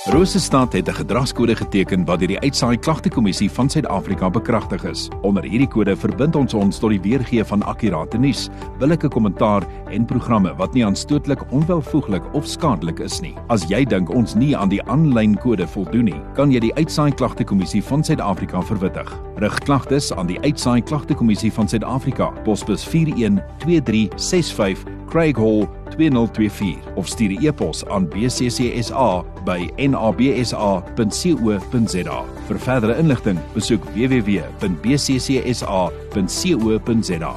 Rosestad het 'n gedragskode geteken wat deur die Uitsaai Klagtekommissie van Suid-Afrika bekragtig is. Onder hierdie kode verbind ons tot die weergee van akkurate nuus, billike kommentaar en programme wat nie aanstootlik, onwelvoeglik of skadelik is nie. As jy dink ons nie aan die aanlyn kode voldoen nie, kan jy die Uitsaai Klagtekommissie van Suid-Afrika verwittig. Rig klagtes aan die Uitsaai Klagtekommissie van Suid-Afrika, posbus 412365, Craig Hall 2024 of stuur 'n e-pos aan bccsa@nabsa.co.za. Vir verdere inligting, besoek www.bccsa.co.za.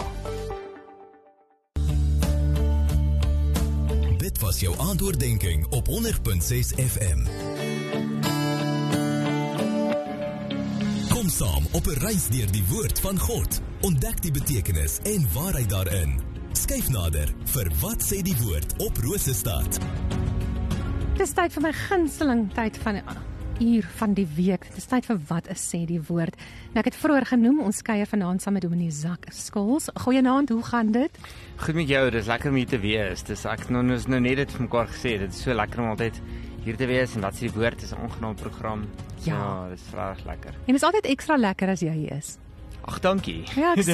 Dit was jou aandoordenking op 100.6 FM. Kom saam op 'n reis deur die woord van God. Ontdek die betekenis en waarheid daarin. Skuif nader vir Wat sê die woord op Rosestad. Dis tyd vir my gunsteling tyd van uur van die week. Dis tyd vir Wat sê die woord. Nou, ek het vroeër genoem, ons kuier vanaand saam met Dominee Zak Skols. Goeienaand, hoe gaan dit? Goed met jou, dis lekker om hier te wees. Dis ek nou net dit vir mekaar gesê, dit is so lekker om altyd hier te wees en Wat sê die woord is 'n aangenaam program. Ja, dis regtig lekker. En dit is altyd ekstra lekker as jy hier is. Ag, dankie. Ja, ek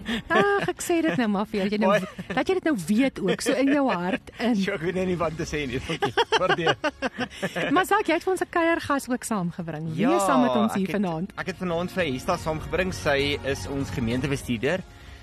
sê dit nou maar vir jou, dat jy dit nou weet ook, so in jou hart in. Ek weet nie wat te sê nie, dankie. Waardeer. Maar Zak, jy het vir ons 'n kuiergas ook saamgebring. Wie is saam met ons hier vanaand? Ek het vanaand vir Hesta saamgebring. Sy is ons gemeentebestuurder.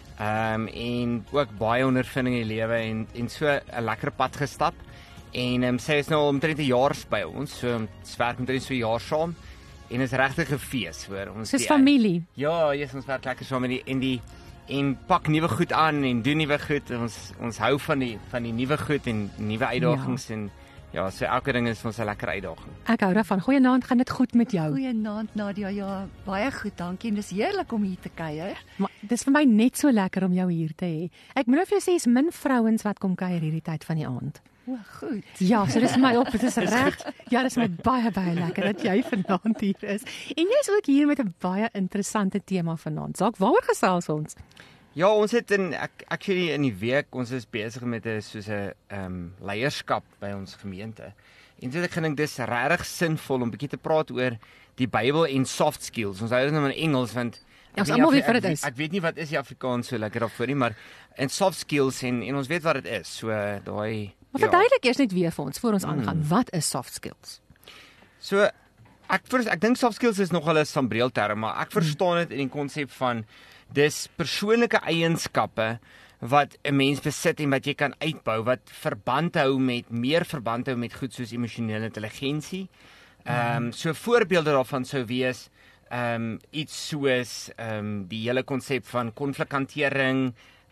En ook baie ondervinding in die lewe en so 'n lekker pad gestap. En sy is nou omtrent 'n jaar by ons, so ons werk omtrent so 'n jaar saam. En is regtig 'n fees hoor. Ons is familie. Ja, ons werk lekker saam met en pak nuwe goed aan en doen nuwe goed. Ons hou van die nuwe goed en nuwe uitdagings en ja, so elke ding is ons 'n lekker uitdaging. Ek hou daarvan. Goeienaand, gaan dit goed met jou? Goeienaand Nadia, ja, baie goed, dankie. En dis heerlik om hier te kuier. Maar dis vir my net so lekker om jou hier te hê. Ek moet nou vir jou sê, is min vrouens wat kom kuier hierdie tyd van die aand. O, goed. Ja, so dis my dit is reg. Ja, dis my baie lekker dat jy vanaand hier is. En jy is ook hier met 'n baie interessante tema vanaand. Zak, waaroor gesels ons? Ja, ons het actually in die week, ons is besig met 'n leierskap by ons gemeente. En so ek dink dis regtig sinvol om 'n bietjie te praat oor die Bybel en soft skills. Ons hou dit nou in Engels want ons almal weet wat dit is. Ek weet nie wat is die Afrikaans so lekker daarvoor nie, maar en soft skills en ons weet wat dit is. So daai Maar verduidelik eers net weer vir ons voor ons aangaan. Wat is soft skills? So ek dink soft skills is nogal 'n sambreël term, maar ek verstaan dit in die konsep van dis persoonlike eienskappe wat 'n mens besit en wat jy kan uitbou wat meer verband hou met goed soos emosionele intelligensie. So voorbeelde daarvan sou wees iets soos die hele konsep van konflikhantering,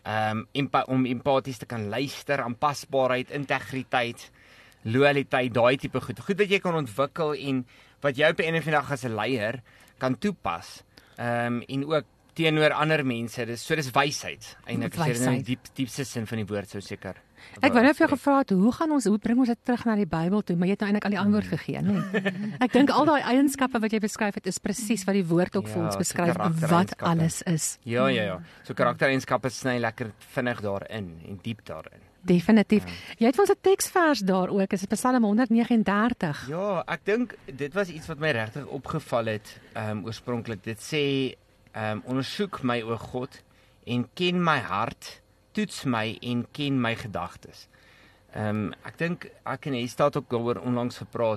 om empaties te kan luister, aanpasbaarheid, integriteit, loyaliteit, daai tipe goed wat jy kan ontwikkel en wat jy op 'n of ander dag as 'n leier kan toepas. En ook teenoor ander mense. Dis wysheid eintlik as jy in die diepste sin van die woord sou seker. Ek wou net vir jou gevra het, hoe bring ons dit terug na die Bybel toe, maar jy het nou eintlik al die antwoord gegee, nee. Ek dink al daai eienskappe wat jy beskryf het is presies wat die woord ook vir ons beskryf wat alles is. Ja. So karaktereienskappe sny lekker vinnig daarin en diep daarin. Definitief. Jy het vir ons 'n teksvers daar ook, is dit Psalm 139. Ja, ek dink dit was iets wat my regtig opgeval het oorspronklik. Dit sê ondersoek my o God en ken my hart, toets my en ken my gedagtes. Ek dink ek en Hesta het ook daaroor onlangs gepraat.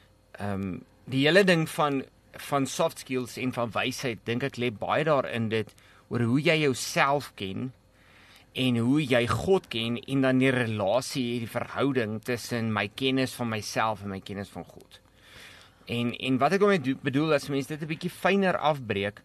Die hele ding van soft skills en van wysheid dink ek lê baie daarin dit oor hoe jy jouself ken en hoe jy God ken en dan die relasie, die verhouding tussen my kennis van myself en my kennis van God. En wat ek daarmee bedoel as mense dit 'n bietjie fyner afbreek,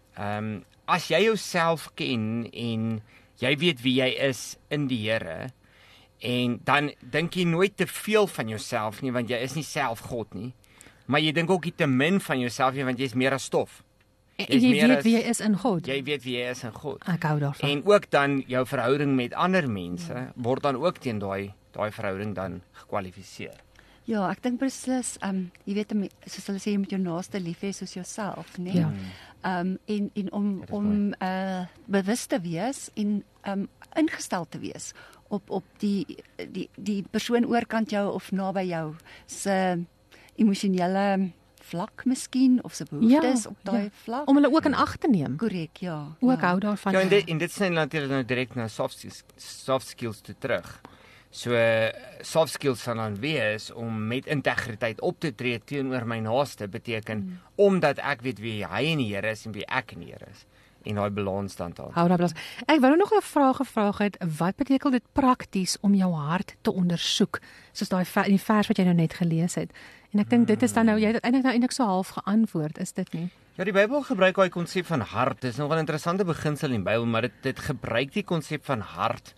as jy jouself ken en jy weet wie jy is in die Here, en dan dink jy nooit te veel van jouself nie, want jy is nie self God nie, maar jy dink ook nie te min van jouself nie, want jy is meer as stof. En jy weet wie jy is in God. Jy weet wie jy is in God. Ek hou daarvan. En ook dan jou verhouding met ander mense word dan ook teen daai verhouding dan gekwalifiseer. Ja, ek dink beslis, jy weet, soos hulle sê, jy moet jou naaste lief hê soos jouself, né? Ja. En om bewus te wees en ingestel te wees op die persoon oorkant jou of naby jou se emosionele vlak miskien, of sy behoeftes op daai vlak. Om hulle ook in ag te neem. Korrek, ja. Ook hou daarvan. Ja, en dit sny natuurlik nou direk na soft skills toe terug. So soft skills sal dan wees om met integriteit op te tree teenoor my naaste, beteken omdat ek weet wie hy in die Here is en wie ek in die Here is. En daai balans dan daar. Hou daar balans. Ek wou nog 'n vraag gevra het, wat beteken dit prakties om jou hart te ondersoek? Soos die vers wat jy nou net gelees het. En ek dink dit is dan nou, jy het eintlik so half geantwoord, is dit nie? Ja, die Bybel gebruik daai konsep van hart. Dit is nog 'n interessante beginsel in die Bybel, maar dit gebruik die konsep van hart.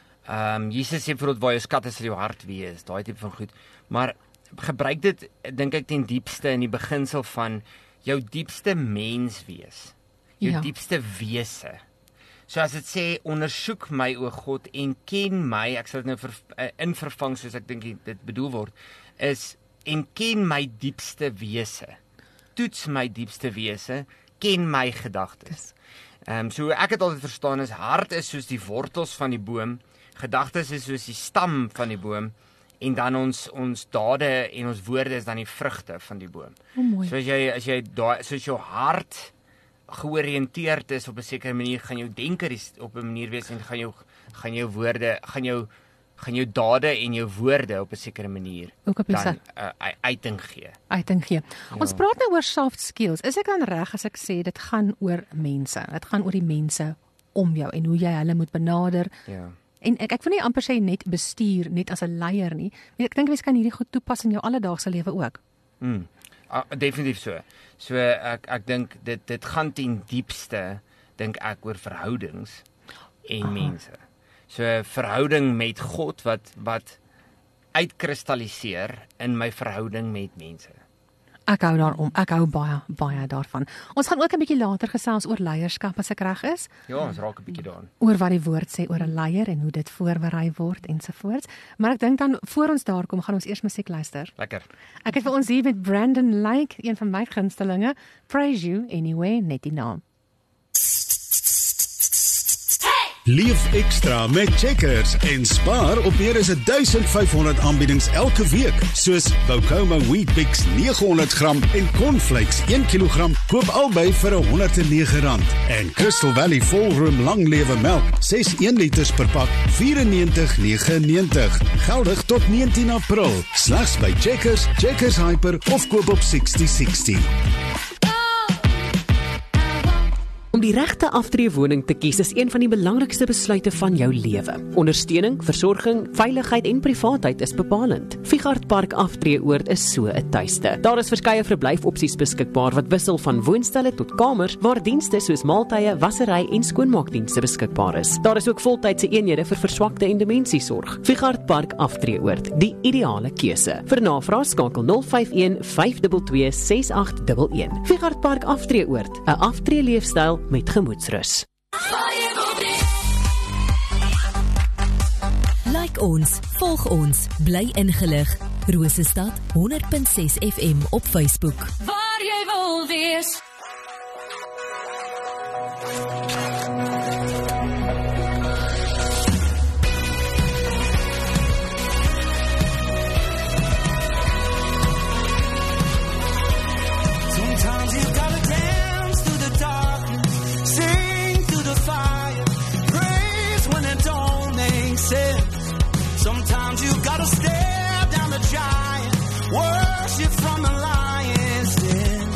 Jesus sê vir ons waar jou skatte sal jou hart wees, daai tipe van goed. Maar gebruik dit, dink ek, ten diepste in die beginsel van jou diepste mens wees. Jou diepste wese. So as dit sê, ondersoek my o God en ken my, ek sal dit nou invervang soos ek dink dit bedoel word, is en ken my diepste wese. Toets my diepste wese, ken my gedagtes. So ek het altyd verstaan is hart is soos die wortels van die boom, gedagtes is soos die stam van die boom en dan ons dade en ons woorde is dan die vrugte van die boom. Mooi. So as jy soos jou hart georiënteerd is op 'n sekere manier, gaan jou denker op 'n manier wees en gaan jou woorde, gaan jou dade en jou woorde op 'n sekere manier ook op dan uiting gee. Ja. Ons praat nou oor soft skills. Is ek dan reg as ek sê dit gaan oor mense? Dit gaan oor die mense om jou en hoe jy hulle moet benader. Ja. En ek wil nie amper sê net bestuur, net as 'n leier nie. Ek dink mens kan hierdie goed toepas in jou alledaagse lewe ook. Definitief so. So ek dink dit gaan ten diepste, dink ek, oor verhoudings en mense. So verhouding met God wat uitkristalliseer in my verhouding met mense. Ek hou baie daarvan. Ons gaan ook 'n bietjie later gesels oor leierskap as ek reg is. Ja, ons raak 'n bietjie daaraan. Oor wat die woord sê oor 'n leier en hoe dit voorberei word ensovoorts. Maar ek dink dan voor ons daar kom, gaan ons eers musiek luister. Lekker. Ek het vir ons hier met Brandon Lake, een van my gunstelinge, Praise You Anyway, net die naam. Leef ekstra met Checkers en spaar op meer as 1500 aanbiedings elke week, soos Bocoma Wheat Bix 900 gram en Cornflakes 1 kg, koop albei vir R109. En Crystal Valley Volroom Langlewe melk 6 1 liters per pak $94.99. Geldig tot 19 April. Slegs by Checkers, Checkers Hyper of koop op 6060. Om die regte aftreewoning te kies is een van die belangrikste besluite van jou lewe. Ondersteuning, versorging, veiligheid en privaatheid is bepalend. Figart Park Aftreeoord is so 'n tuiste. Daar is verskeie verblyfopsies beskikbaar wat wissel van woonstelle tot kamers waar dienste soos maaltye, wassery en skoonmaakdienste beskikbaar is. Daar is ook voltydse eenhede vir verswakte en demensiesorg. Figart Park Aftreeoord, die ideale keuse. Vir navraag skakel 051 522 6811. Figart Park Aftreeoord, 'n aftreeleefstyl met gemoedsrus. Like ons, volg ons, bly ingelig. Rosestad 100.6 FM op Facebook. Waar jy wil wees. Sometimes you gotta dance through the darkness, sing through the fire, praise when it don't make sense. Sometimes you gotta stare down the giant, worship from the lion's den.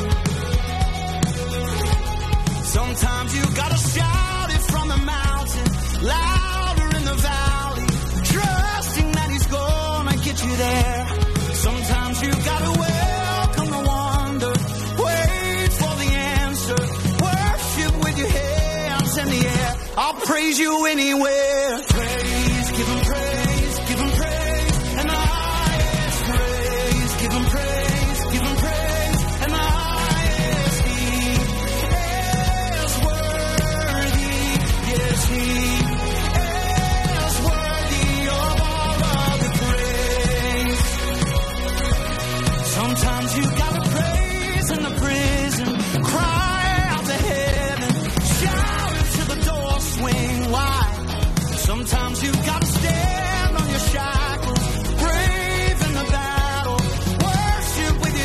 Sometimes you gotta shout it from the mountain, louder in the valley, trusting that he's gonna get you there. Sometimes you gotta welcome the wonder, wait for the answer, worship with your hands in the air. I'll praise you anywhere. Praise, give him praise, give him praise, and the highest praise. Give him praise, give him praise, and the highest. He is worthy, yes he is worthy of all of the praise. Sometimes you gotta praise in the prison, cry out to heaven, shout it till the door swing wide. Sometimes you gotta stand on your shackles, brave in the battle, worship with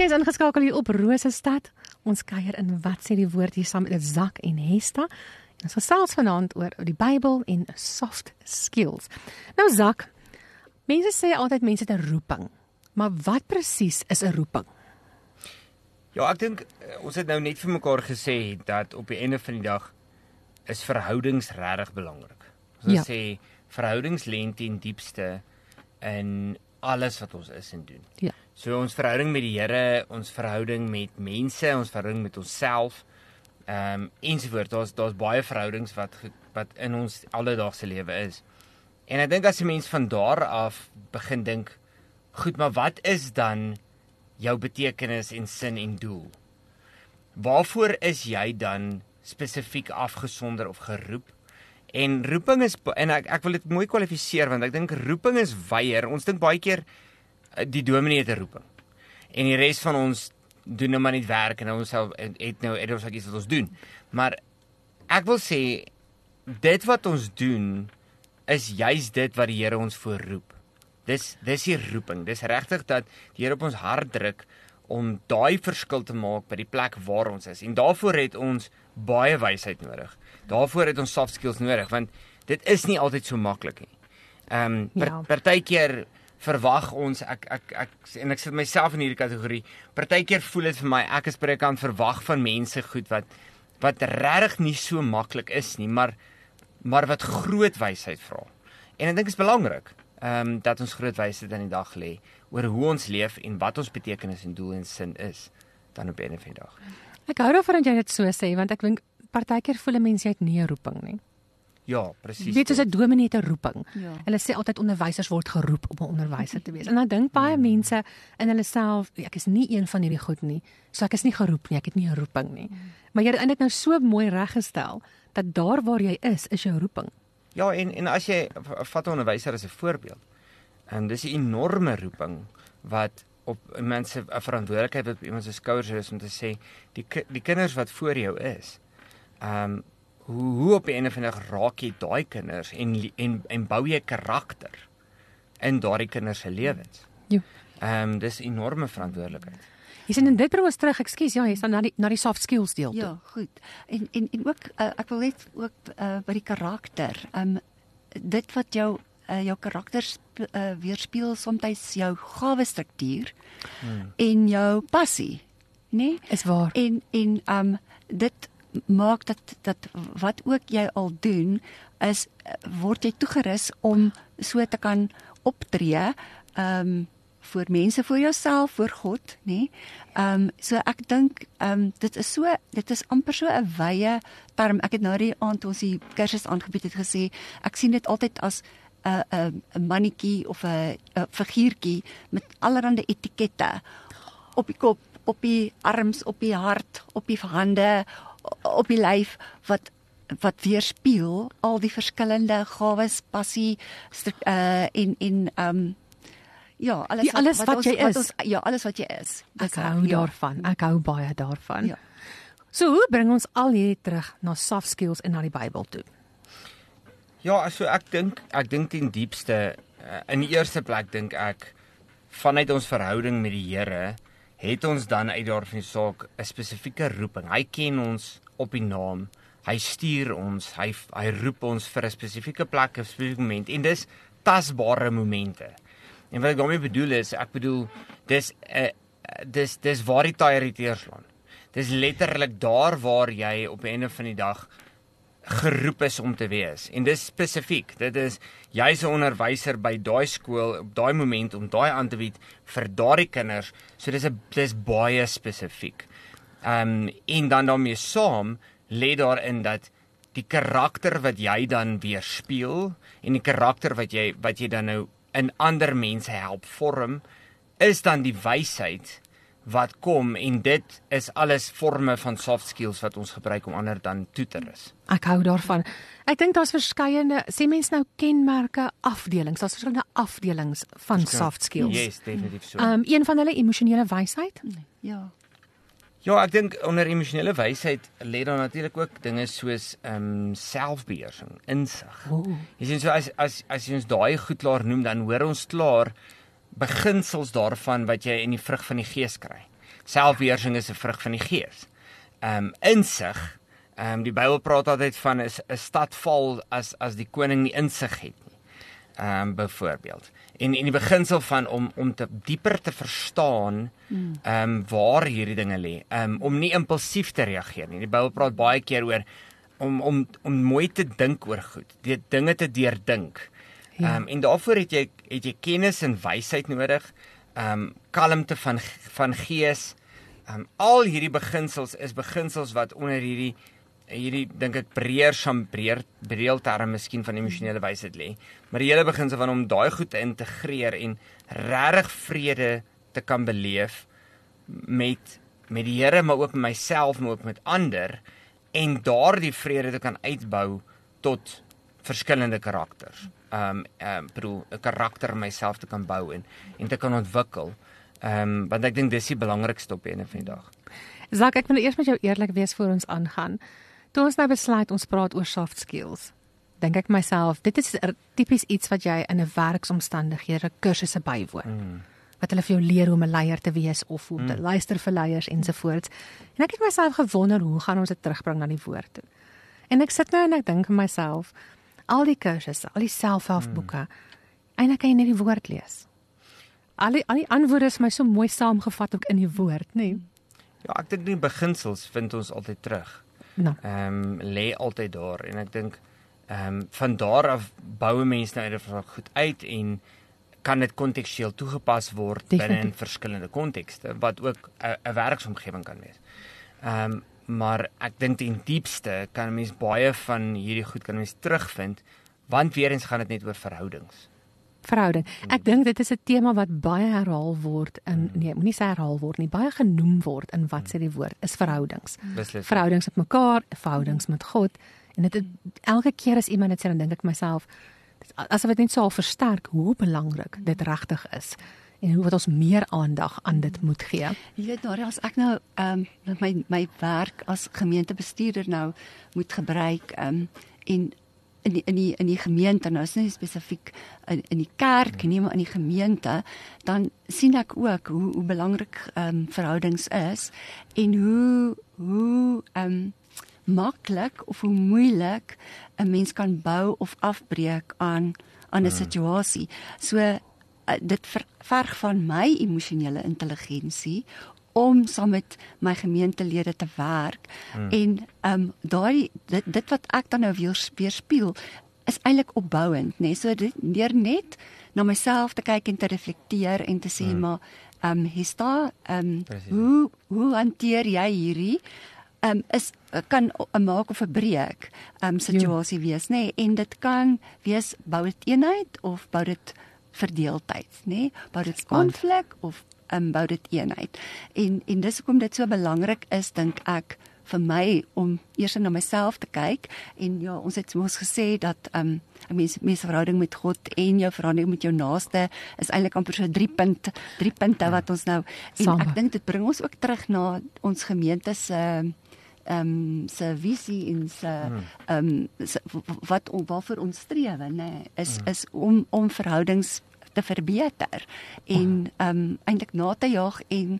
Jy's ingeskakel hier op Rosestad. Ons kuier in Wat sê die woord hier saam met Zak en Hesta. En ons gesels vanaand oor die Bybel en soft skills. Nou Zak, mense sê altyd mense het 'n roeping. Maar wat presies is 'n roeping? Ja, ek dink ons het nou net vir mekaar gesê dat op die einde van die dag is verhoudings regtig belangrik. Ons sê verhoudings lê ten diepste in alles wat ons is en doen. Ja. So ons verhouding met die Here, ons verhouding met mense, ons verhouding met onsself, ensovoort. Daar's baie verhoudings wat in ons alledaagse lewe is. En ek dink as 'n mens van daar af begin dink, goed, maar wat is dan jou betekenis en sin en doel? Waarvoor is jy dan spesifiek afgesonder of geroep? En roeping is, en ek wil dit mooi kwalifiseer, want ek dink roeping is weier. Ons dink baie keer die dominee het 'n roeping. En die res van ons doen nou maar net werk en ons het nou iets wat ons doen. Maar ek wil sê dit wat ons doen is juis dit wat die Here ons voorroep. Dis die roeping. Dis regtig dat die Here op ons hart druk om daai verskil te maak by die plek waar ons is. En daarvoor het ons baie wysheid nodig. Daarvoor het ons soft skills nodig, want dit is nie altyd so maklik nie. Partykeer verwag ons, en ek sit myself in hierdie kategorie, partykeer voel dit vir my, ek is predikant verwag van mense goed wat regtig nie so maklik is nie, maar wat groot wysheid vra. En ek dink dit is belangrik, dat ons groot wysheid in die dag lê, oor hoe ons leef en wat ons betekenis en doel en sin is, dan op 'n of 'n dag. Ek hou daarvan dat jy dit so sê, want ek dink partykeer voel mense jy het nie 'n roeping nie. Ja, presies. Weet jy, 'n dominee het 'n roeping. Ja. Hulle sê altyd onderwysers word geroep om 'n onderwyser te wees. En dan dink baie mense in hulle self, ek is nie een van hierdie goed nie, so ek is nie geroep nie, ek het nie 'n roeping nie. Maar jy het eintlik nou so mooi reggestel dat daar waar jy is jou roeping. Ja, en as jy vat 'n onderwyser as 'n voorbeeld, dis 'n enorme roeping wat op mense 'n verantwoordelikheid wat op iemand se skouers is om te sê die kinders wat voor jou is. Hoe op 'n einde van die dag raak jy daai kinders en bou jy karakter in daardie kinders se lewens. Ja. Dis 'n enorme verantwoordelikheid. Jy sien en dit bring ons terug, ekskuus, ja, jy's dan na die soft skills deel toe. Ja, goed. En ook ek wil net ook by die karakter. Dit wat jou karakter weerspieël soms jou gawestruktuur en jou passie, né? Is waar. En dit maak dat wat ook jy al doen is word jy toegerus om so te kan optree vir mense, vir jouself, vir God, nê? So ek dink dit is amper so 'n wye term. Ek het nou die aand ons die kursus aangebied het gesê, ek sien dit altyd as 'n mannetjie of 'n figuurtjie met allerlei etikette op die kop, op die arms, op die hart, op die hande, op die lyf wat weerspieël al die verskillende gawes, passie ja, alles wat jy is. Alles wat jy is. Ek hou daarvan. Ek hou baie daarvan. Ja. So hoe bring ons al hierdie terug na soft skills en na die Bybel toe? Ja, so ek dink ten diepste in die eerste plek dink ek vanuit ons verhouding met die Here het ons dan uit daarvan die saak 'n spesifieke roeping. Hy ken ons op die naam. Hy stuur ons, hy roep ons vir 'n spesifieke plek, 'n spesifieke moment en dis tasbare momente. En wat ek daarmee bedoel is, dis waar die tye teerslaan. Dis letterlik daar waar jy op 'n einde van die dag geroep is om te wees. En dis spesifiek. Dit is jy's 'n onderwyser by daai skool op daai moment om daai aan te bied vir daardie kinders. So dis baie spesifiek. En dan daarmee saam lê daarin dat die karakter wat jy dan weerspieël en die karakter wat jy dan nou in ander mense help vorm, is dan die wysheid wat kom en dit is alles forme van soft skills wat ons gebruik om ander dan toe te rus. Ek hou daarvan. Ek dink daar's verskeie, sê mense nou kenmerke, afdelings, daar's verskillende afdelings van soft skills. Yes, definitief so. Een van hulle emosionele wysheid? Ja. Ja, ek dink onder emosionele wysheid lê daar natuurlik ook dinge soos selfbeheersing, insig. Jy sien so as jy ons daai goed klaar noem, dan hoor ons klaar beginsels daarvan wat jy in die vrug van die Gees kry. Selfbeheersing is 'n vrug van die Gees. Insig, die Bybel praat altyd van 'n stad val as die koning nie insig het nie. Byvoorbeeld. En die beginsel van om te dieper te verstaan waar hierdie dinge lê, om nie impulsief te reageer nie. Die Bybel praat baie keer oor om mooi te dink oor goed, die dinge te deurdink. Ja. En daarvoor het jy kennis en wysheid nodig, kalmte van gees. Al hierdie beginsels is beginsels wat onder hierdie dink ek breër miskien van emosionele wysheid lê. Maar die hele beginsel van om daai goed te integreer en regtig vrede te kan beleef met die Here, maar ook met myself, maar ook met ander, en daardie vrede te kan uitbou tot verskillende karakters. 'n karakter in myself te kan bou en te kan ontwikkel. Want ek dink dis die belangrikste op ene van die dag. Zak, ek wil eers met jou eerlik wees voor ons aangaan. Toe ons nou besluit ons praat oor soft skills, dink ek myself, dit is tipies iets wat jy in 'n werksomstandighede kursusse bywoon. Wat hulle vir jou leer hoe om 'n leier te wees of hoe om te luister vir leiers ensovoorts. En ek het myself gewonder, hoe gaan ons dit terugbring na die woord toe? En ek sit nou en ek dink vir myself, al die kursusse, al die selfhelpboeke, eintlik kan jy net die woord lees. Al die antwoorde is my so mooi saamgevat ook in die woord, nee. Ja, ek dink die beginsels vind ons altyd terug. Lê altyd daar, en ek dink van daar af bou mense nou goed uit en kan dit kontekstueel toegepas word binne in verskillende kontekste wat ook 'n werksomgewing kan wees. Maar ek dink in diepste kan 'n mens baie van hierdie goed kan mens terugvind, want weer eens gaan dit net oor verhoudings. Verhouding. Ek dink dit is 'n tema wat baie herhaal word in moenie sê herhaal word nie, baie genoem word in wat sê die woord is verhoudings. Verhoudings met mekaar, verhoudings met God, en dit elke keer as iemand dit sê, dan dink ek myself, asof dit net so al versterk hoe belangrik dit regtig is en hoe wat ons meer aandag aan dit moet gee. Jy weet, Daria, as ek nou my werk as gemeentebestuurder nou moet gebruik en in die gemeente, nou is nie spesifiek in die kerk nie, maar in die gemeente, dan sien ek ook hoe belangrik verhoudings is en hoe maklik of hoe moeilik 'n mens kan bou of afbreek aan 'n situasie. So dit verg van my emosionele intelligensie om saam met my gemeentelede te werk en dit wat ek dan nou weerspieël is eintlik opbouend, nê? So deur net na myself te kyk en te reflekteer en te sê maar Hesta, hoe hanteer jy hierdie? Kan 'n maak of 'n breek situasie wees, nê? En dit kan wees bou dit eenheid of bou dit verdeeldheid, nê? Bou dit konflik of bou dit eenheid. En dis hoekom dit so belangrik is, dink ek, vir my om eers na myself te kyk. En ja, ons het mos gesê dat 'n mens verhouding met God en jou verhouding met jou naaste is eintlik amper so drie punte wat ons nou, en ek dink dit bring ons ook terug na ons gemeente se visie en waarvoor ons strewe, nê, is om verhoudings te verbeter en eintlik na te jaag en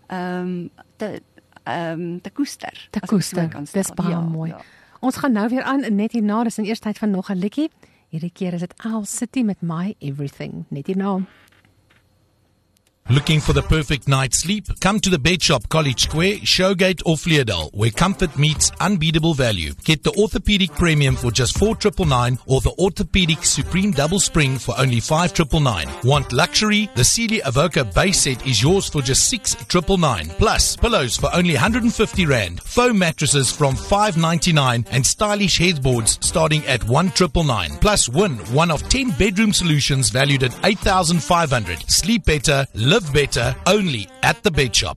te koester. Dis baie mooi. Ja. Ons gaan nou weer aan net hierna, dis in eerste tyd van nog 'n liedjie. Hierdie keer is dit Owl City met My Everything. Net hierna. Looking for the perfect night's sleep? Come to the Bed Shop, College Square, Showgate or Vleerdal, where comfort meets unbeatable value. Get the Orthopedic Premium for just $4,999 or the Orthopedic Supreme Double Spring for only $5,999. Want luxury? The Sealy Avoca base set is yours for just $6,999. Plus, pillows for only R150. Foam mattresses from $599 and stylish headboards starting at $1,999. Plus, win one of 10 bedroom solutions valued at $8,500. Sleep better, live better, only at the Bed Shop.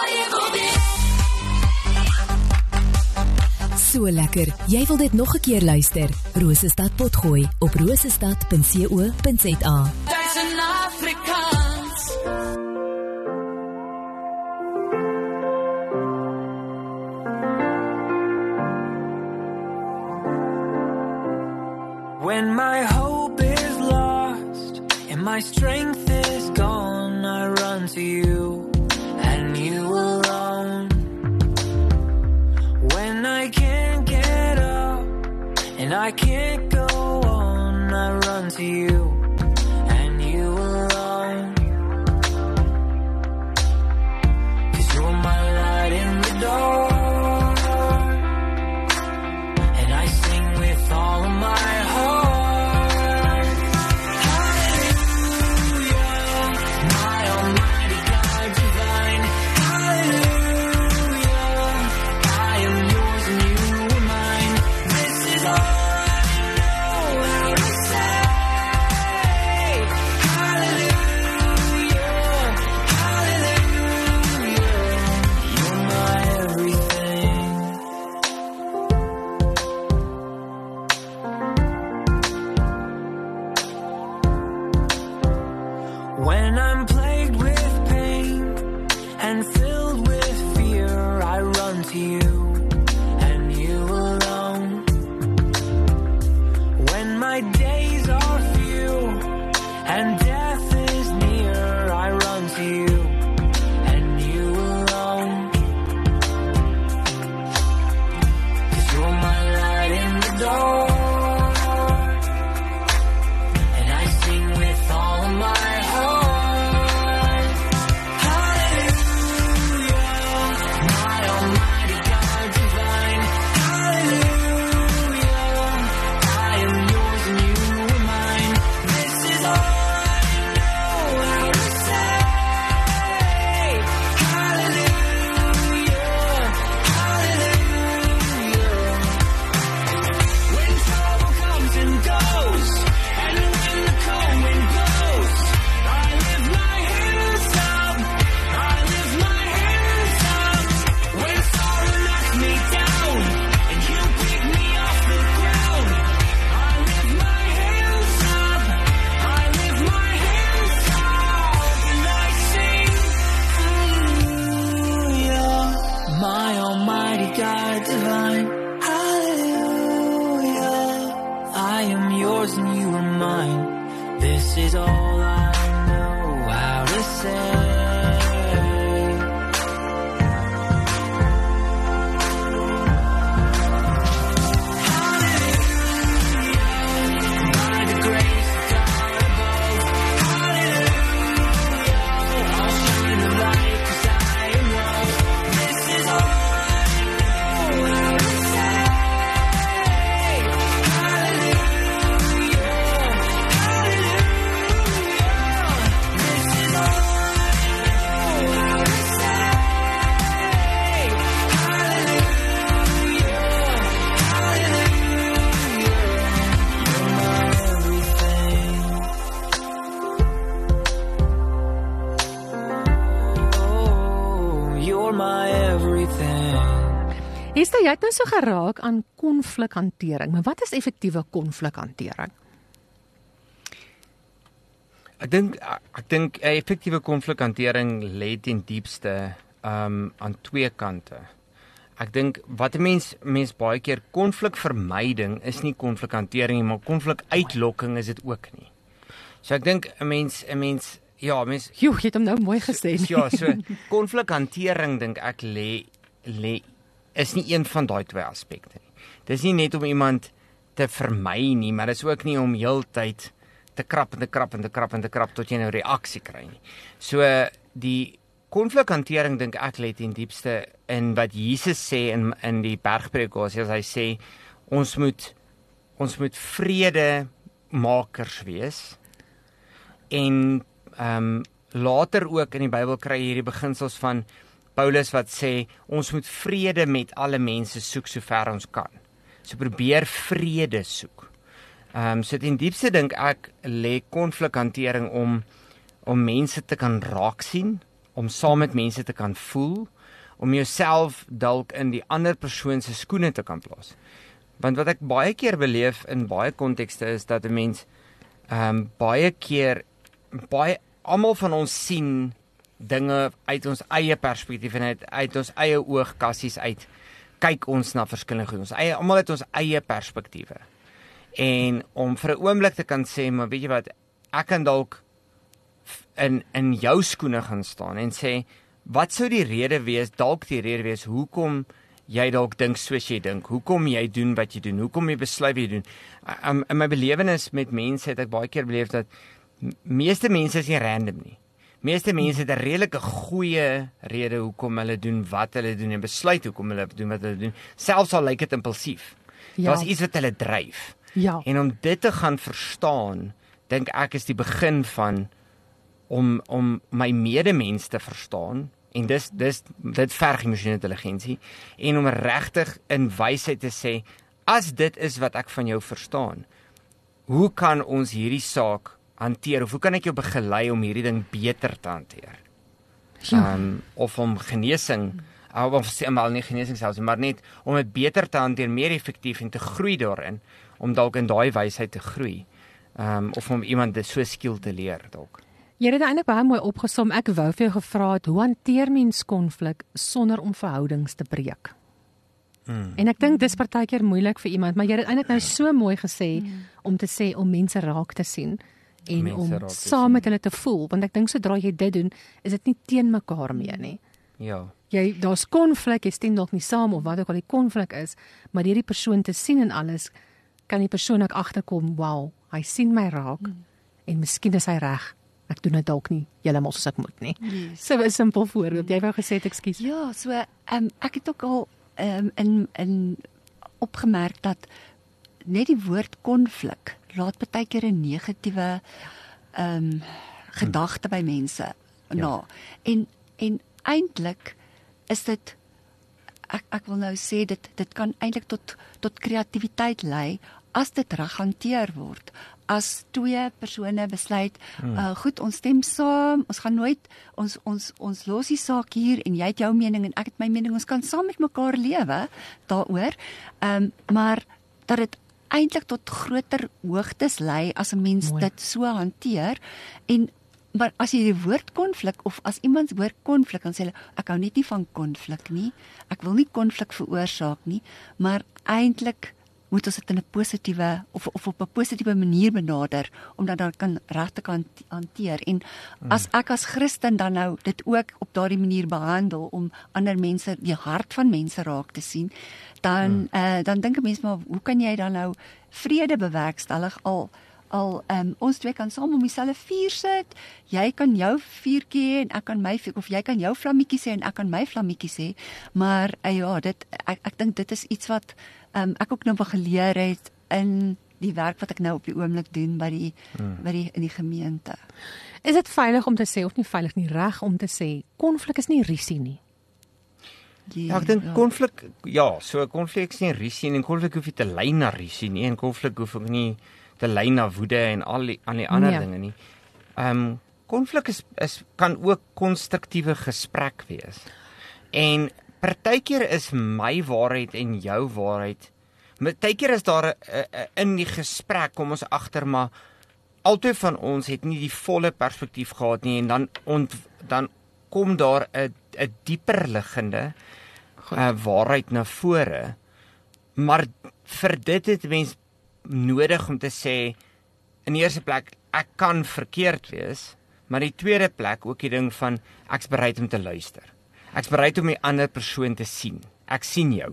So lekker. Jy wil dit nog 'n keer luister. Rosestad Potgooi op rosestad.co.za. When my hope is lost and my strength is gone, I run to you and you will I can't go on, I run to you and you alone. 'Cause you're my light in the dark, and I sing with all of my heart. When I'm plagued with pain and filled with fear, I run to you and you alone. When my days are few and death is near, I run to you and you alone. 'Cause you're my light in the dark, and I sing with all of my is all I know how to say. By the grace of God above, hallelujah, I'll shine the light 'cause I am loved. This is all I know how to say. Esther, jy het nou so geraak aan konflikhantering, maar wat is effektiewe konflikhantering? Ek dink effektiewe konflikhantering lê ten diepste aan twee kante. Ek dink wat 'n mens baie keer konflikvermyding is nie konflikhantering nie, maar konflikuitlokking is dit ook nie. So ek dink 'n mens jy het hom nou mooi gesê. Ja, so konflikhantering dink ek lê is nie een van daai twee aspekte nie. Dis nie net om iemand te vermy nie, maar dis ook nie om heeltyd te krap tot jy nou reaksie kry nie. So die konflikhantering dink ek lê ten diepste in wat Jesus sê in die bergpredikasie, as hy sê ons moet vredemakers wees. En later ook in die Bybel kry jy hierdie beginsels van Paulus wat sê ons moet vrede met alle mense soek sover ons kan. So probeer vrede soek. So ten diepste dink ek lê konflikhantering om mense te kan raak sien, om saam met mense te kan voel, om jouself dalk in die ander persoon se skoene te kan plaas. Want wat ek baie keer beleef in baie kontekste is dat 'n mens almal van ons sien dinge uit ons eie perspektief en uit ons eie oogkassies uit kyk ons na verskillende goed. Almal het ons eie perspektiewe. En om vir 'n oomblik te kan sê, maar weet jy wat, ek kan dalk in jou skoene gaan staan en sê, wat sou die rede wees, dalk die rede wees hoekom jy dalk dink soos jy dink, hoekom jy doen wat jy doen, hoekom jy besluit wat jy doen. In my belewenis met mense het ek baie keer beleef dat meeste mense is nie random nie. Meeste mense het 'n redelike goeie rede hoekom hulle doen wat hulle doen en besluit hoekom hulle doen wat hulle doen, selfs al lyk dit impulsief. Ja. Daar's iets wat hulle dryf. Ja. En om dit te gaan verstaan, dink ek is die begin van om my medemens te verstaan, en dit verg emosionele intelligensie, en om regtig in wysheid te sê, as dit is wat ek van jou verstaan, hoe kan ons hierdie saak hanteer, of hoe kan ek jou begelei om hierdie ding beter te hanteer? Of om genesing, of maar nie genesing selfs, maar net om dit beter te hanteer, meer effektief en te groei daarin, om dalk in daai wysheid te groei, of om iemand dit so skill te leer dalk. Jy het dit eintlik baie mooi opgesom. Ek wou vir jou gevra het, hoe hanteer mens konflik sonder om verhoudings te breek? En ek dink dis partykeer moeilik vir iemand, maar jy het dit eintlik nou so mooi gesê, om te sê, om mense raak te sien, en Mense om raak te saam met hulle te voel, want ek dink sodra jy dit doen, is dit nie teen mekaar meer nie. Ja. Daar's konflik, jy stem dalk nie saam of wat ook al die konflik is, maar deur die persoon te sien en alles, kan die persoon ook agterkom, wow, hy sien my raak, en miskien is hy reg. Ek doen dit dalk nie heeltemal soos ek moet nie. Yes. So 'n simpel voorbeeld. Jy wou gesê het, ekskuus. Ja, so ek het ook al in opgemerk dat net die woord konflik laat baie keer 'n negatiewe gedagte by mense na. En eintlik is dit ek wil nou sê dit kan eintlik tot kreatiwiteit lei as dit reg hanteer word. As twee persone besluit, goed, ons stem saam, ons gaan nooit ons los die saak hier en jy het jou mening en ek het my mening, ons kan saam met mekaar lewe daaroor. Maar dat dit eintlik tot groter hoogtes lei as 'n mens dit so hanteer. Maar as jy die woord konflik, of as iemand hoor konflik, dan sê hulle, ek hou net nie van konflik nie, ek wil nie konflik veroorsaak nie, maar eintlik moet ons dit in 'n positiewe of op 'n positiewe manier benader, omdat dan kan regtig kan hanteer. En as ek as Christen dan nou dit ook op daardie manier behandel, om ander mense, die hart van mense raak te sien, dan dink 'n mens maar, hoe kan jy dan nou vrede bewerkstellig al ons twee kan saam om dieselfde vuur sit, jy kan jou vuurtjie hê en ek kan my vuur, of jy kan jou vlammetjie sê en ek kan my vlammetjie sê, maar ja, ek dink dit is iets wat ek ook nou geleer het in die werk wat ek nou op die oomblik doen by die in die gemeente. Is dit veilig om te sê, of nie veilig nie, reg om te sê, konflik is nie risie nie? Ja, ek dink konflik, so konflik is nie risie nie, en konflik hoef nie te lei na risie nie, en konflik hoef ook nie te lei na woede en al die ander dinge nie. Konflik kan ook konstruktiewe gesprek wees. En partykeer is my waarheid en jou waarheid. Partykeer is daar in die gesprek kom ons agter, maar albei van ons het nie die volle perspektief gehad nie, en dan kom daar 'n dieper liggende waarheid na vore. Maar vir dit het mens nodig om te sê, in die eerste plek, ek kan verkeerd wees, maar die tweede plek ook die ding van, ek's bereid om te luister. Ek's bereid om die ander persoon te sien. Ek sien jou.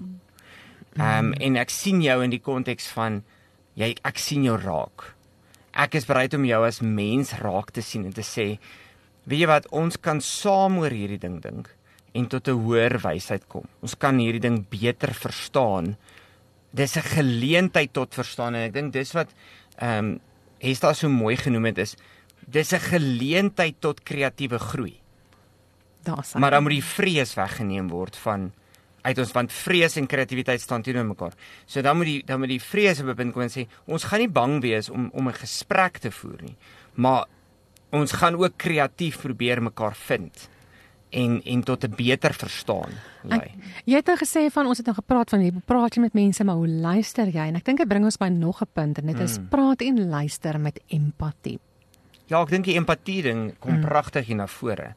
En ek sien jou in die konteks van, ek sien jou raak. Ek is bereid om jou as mens raak te sien en te sê, weet jy wat, ons kan saam oor hierdie ding dink en tot 'n hoër wysheid kom. Ons kan hierdie ding beter verstaan. Dis 'n geleentheid tot verstaan, en ek dink dis wat Hesta so mooi genoem het, is dis 'n geleentheid tot kreatiewe groei. Maar dan moet die vrees weggeneem word uit ons, want vrees en kreatiwiteit staan teenoor mekaar. So dan moet die vrees op 'n punt kom en sê, ons gaan nie bang wees om 'n gesprek te voer nie, maar ons gaan ook kreatief probeer mekaar vind en tot 'n beter verstaan lei. Jy het nou gesê ons het nou gepraat van, jy praat jy met mense, maar hoe luister jy? En ek dink dit bring ons by nog 'n punt, en dit is praat en luister met empatie. Ja, ek dink die empatie ding kom pragtig hier na vore.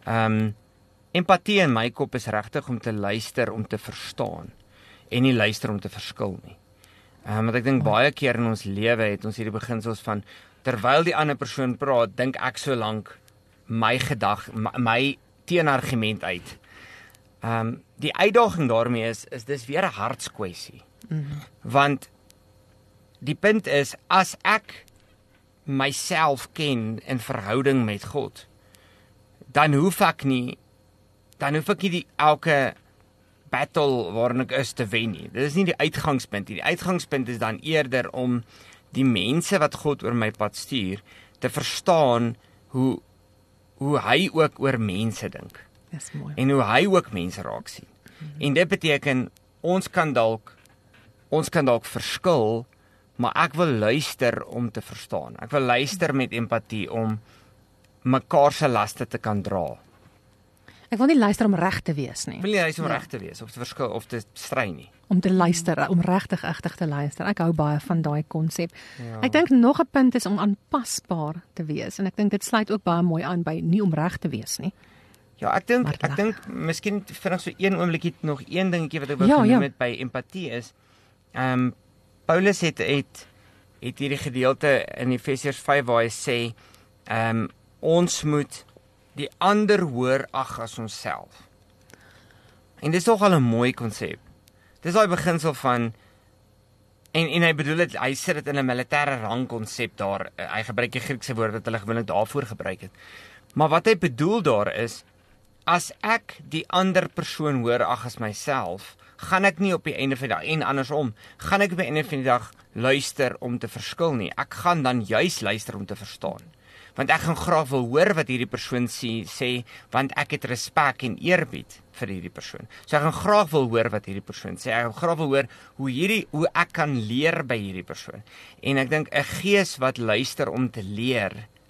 Empatie in my kop is regtig om te luister om te verstaan, en nie luister om te verskil nie. Want ek dink baie keer in ons lewe het ons hierdie beginsels van, terwyl die ander persoon praat, dink ek so lank my teenargument uit. Die uitdaging daarmee is dis weer 'n hartskwessie. Want die punt is, as ek myself ken in verhouding met God, dan hoef ek nie die elke battle waarin ek is te wen nie. Dit is nie die uitgangspunt nie. Die uitgangspunt is dan eerder om die mense wat God oor my pad stuur, te verstaan hoe hy ook oor mense dink. Dis mooi. En hoe hy ook mense raak sien. En dit beteken ons kan dalk verskil, maar ek wil luister om te verstaan. Ek wil luister met empatie om mekaar se laste te kan dra. Ek wil nie luister om reg te wees nie. Ek wil nie luister om reg te wees of te verskil of te stry nie. Om te luister, om regtig te luister. Ek hou baie van daai konsep. Ja. Ek dink nog 'n punt is om aanpasbaar te wees en ek dink dit sluit ook baie mooi aan by nie om reg te wees nie. Ja, ek dink miskien vinnig so een oombliekie nog een dingetjie wat ek wil genoem het by empatie is, Paulus het hierdie gedeelte in Efesiërs 5 waar hy sê, ons moet die ander hoër ag as onsself. En dis tog al 'n mooi konsep. Dis daai beginsel van en hy bedoel dit, hy sit dit in 'n militêre rang konsep daar. Hy gebruik die Griekse woord wat hulle gewoonlik daarvoor gebruik het. Maar wat hy bedoel daar is, as ek die ander persoon hoër ag as myself, gaan ek nie op die einde van die dag, en andersom, gaan ek op die einde van die dag luister om te verskil nie. Ek gaan dan juis luister om te verstaan. Want ek gaan graag wil hoor wat hierdie persoon sê, want ek het respek en eerbied vir hierdie persoon. So ek gaan graag wil hoor wat hierdie persoon sê. Ek gaan graag wil hoor hoe ek kan leer by hierdie persoon. En ek dink 'n gees wat luister om te leer,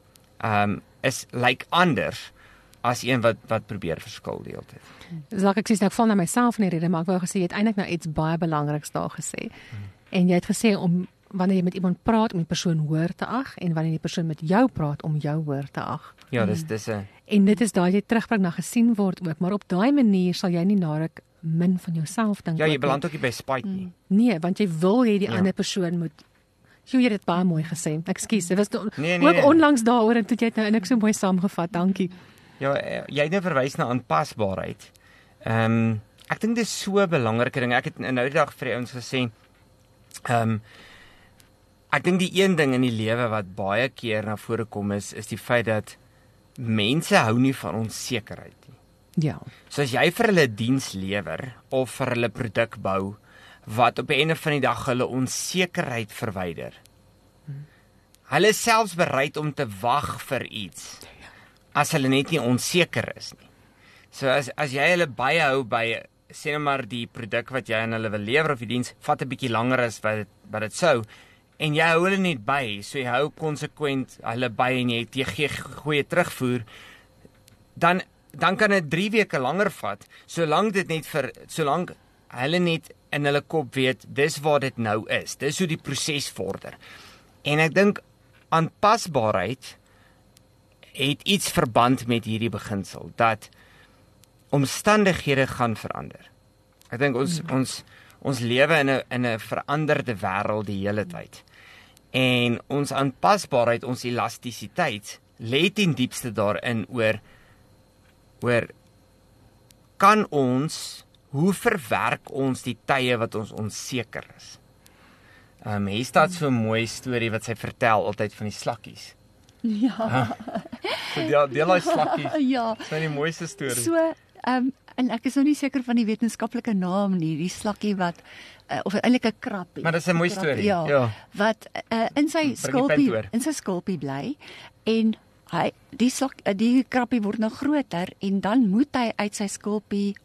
is lyk anders as een wat probeer verskil die hele tyd. Sak ek sê nou ek val na myself in die rede, maar ek wou gesê jy het eintlik nou iets baie belangriks daar gesê. En jy het gesê om wanneer jy met iemand praat om die persoon hoor te ag en wanneer die persoon met jou praat om jou hoor te ag. Ja, dis 'n En dit is daai jy terugbring na gesien word ook, maar op daai manier sal jy nie naderhand min van jouself dink. Ja, jy beland ook nie by spyt nie. Nee, want jy wil hê die ander persoon moet. Jy het dit baie mooi gesê. Ekskuus, dit was ook onlangs daaroor en toe jy dit nou en ek so mooi saamgevat. Dankie. Ja, jy het nou verwys na aanpasbaarheid. Ek dink dis so 'n belangrike ding. Ek het nou die dag vir die ouens gesê, ek dink die een ding in die lewe wat baie keer na vore kom is die feit dat mense hou nie van onsekerheid nie. Ja. So as jy vir hulle diens lewer of vir hulle produk bou wat op die einde van die dag hulle onsekerheid verwyder. Hulle is selfs bereid om te wag vir iets as hulle net nie onseker is nie. So as jy hulle byhou by sê net maar die produk wat jy aan hulle wil lewer of die diens vat 'n bietjie langer as wat dit sou en jy hou hulle net by, so jy hou konsekwent hulle by en jy gee goeie terugvoer, dan kan dit 3 weke langer vat, solank hulle net in hulle kop weet dis waar dit nou is. Dis hoe die proses vorder. En ek dink aanpasbaarheid het iets verband met hierdie beginsel dat omstandighede gaan verander. Ek dink ons lewe in 'n veranderde wêreld die hele tyd. En ons aanpasbaarheid, ons elastisiteit lê ten diepste daarin oor hoe verwerk ons die tye wat ons onseker is. Hier staat so 'n mooi storie wat sy vertel altyd van die slakkies. Ja. So deel daai slakkies. Ja. Dis die mooiste storie. So, en ek is nou nie seker van die wetenskaplike naam nie, die slakkie wat of eintlik 'n krappie. Maar dis 'n mooi storie. Ja. Wat in sy skulpie bly en die krappie word nou groter en dan moet hy uit sy skulpie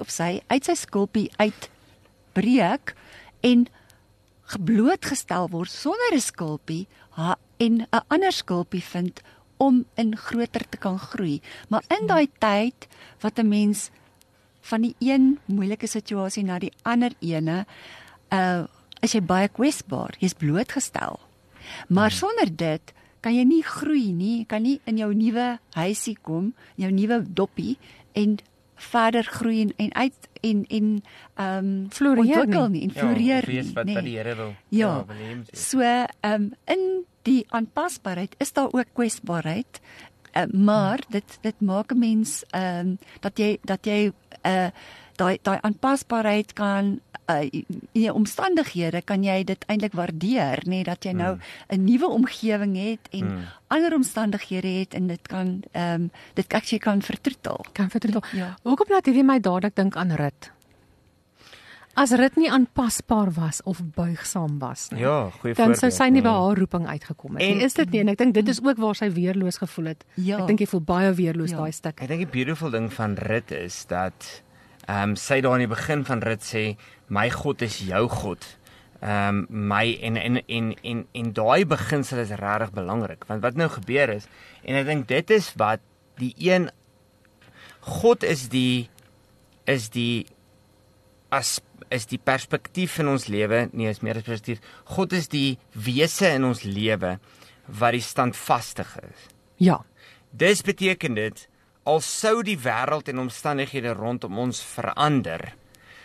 uitbreek en geblootgestel word sonder 'n skulpie en 'n ander skulpie vind om in groter te kan groei. Maar in daai tyd wat 'n mens van die een moeilike situasie na die ander ene is jy baie kwesbaar, jy's blootgestel. Maar sonder dit kan jy nie groei nie, kan nie in jou nuwe huisie kom, jou nuwe doppie en verder groei en floreer nie en floreer nie. Ja. So in die aanpasbaarheid is daar ook kwesbaarheid Maar dit maak 'n mens dat jy daai aanpasbaarheid kan in jou omstandighede kan jy dit eintlik waardeer, nee, dat jy nou 'n nuwe omgewing het en ander omstandighede het en dit kan jy kan vertroetel. Ja. Hoekom laat hierdie my dadelik dink aan Rut? As Rut nie aanpasbaar was of buigsaam was nie, ja, goeie dan sou voorbeeld, sy nie by haar roeping uitgekom het. Is dit nie? En ek dink dit is ook waar sy weerloos gevoel het. Ja. Ek dink jy voel baie weerloos daai stuk. Ek dink die beautiful ding van Rut is dat sy daar in die begin van Rut sê, my God is jou God. My en daai beginsel is regtig belangrik, want wat nou gebeur is, en ek dink dit is wat God is die perspektief in ons lewe, nee, is meer as perspektief. God is die wese in ons lewe wat die standvastig is. Ja. Dis beteken dit, al sou die wêreld en omstandighede rondom ons verander,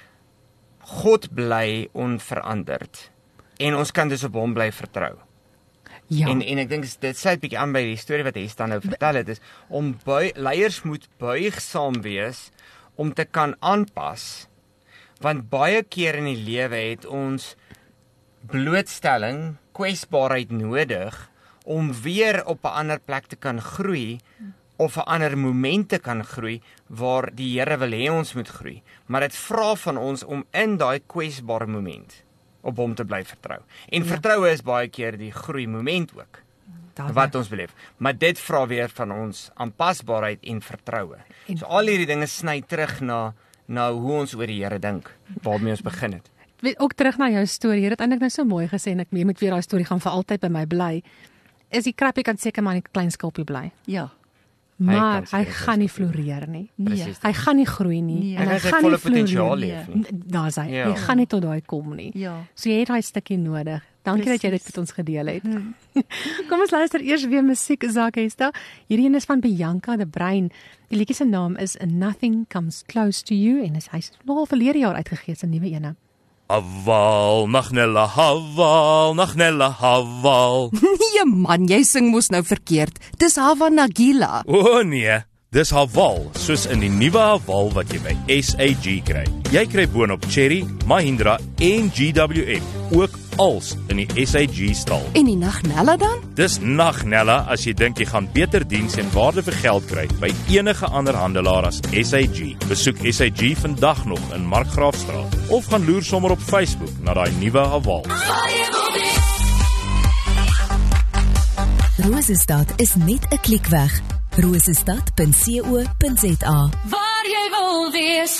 God bly onveranderd. En ons kan dus op hom bly vertrou. Ja. En ek dink dit sluit bietjie aan by die storie wat Hesta nou vertel het, is om leiers moet buigsaam wees om te kan aanpas. Want baie keer in die lewe het ons blootstelling, kwesbaarheid nodig om weer op 'n ander plek te kan groei of 'n ander moment te kan groei waar die Here wil hê ons moet groei. Maar dit vra van ons om in daai kwesbare moment op hom te bly vertrou. En vertroue is baie keer die groei moment ook wat ons beleef. Maar dit vra weer van ons aanpasbaarheid en vertroue. So al hierdie dinge sny terug na hoe ons oor die Here dink, waarmee ons begin het. Ook terug na jou storie, jy het eintlik nou so mooi gesê en ek moet weer daai storie gaan vir altyd by my bly. Is die krappie kan seker maar 'n klein skulpie bly. Ja. Maar hy gaan nie floreer nie. Nee. Hy gaan nie groei nie. En hy gaan nie potensiaal leef nie. Daar's hy. Hy gaan nie tot daai kom nie. Ja. So jy het daai stukkie nodig. Dankie dat jy dit met ons gedeel het. Kom ons luister eers weer musiek, Hesta. Hierdie een is van Bianca de Bruin. Die liedjie se naam is Nothing Comes Close to You en hy's nogal verlede jaar uitgegee, 'n nuwe ene. Haval, Nagnella, Haval, Nagnella, Haval. Nee man, jy sing mos nou verkeerd. Dis Hava Nagila. O nee, dis Haval, soos in die nuwe Haval wat jy by SAG kry. Jy kry boonop Cherry, Mahindra en GWM, ook als in die SAG stal. En die Nagnella dan? Dis Nagnella as jy dink jy gaan beter diens en waarde vir geld kry by enige ander handelaar as SAG. Besoek SAG vandag nog in Markgraafstraat of gaan loer sommer op Facebook na daai nuwe Haval. Rosestad is net 'n klik weg. rosestad.co.za. Waar jy wil wees.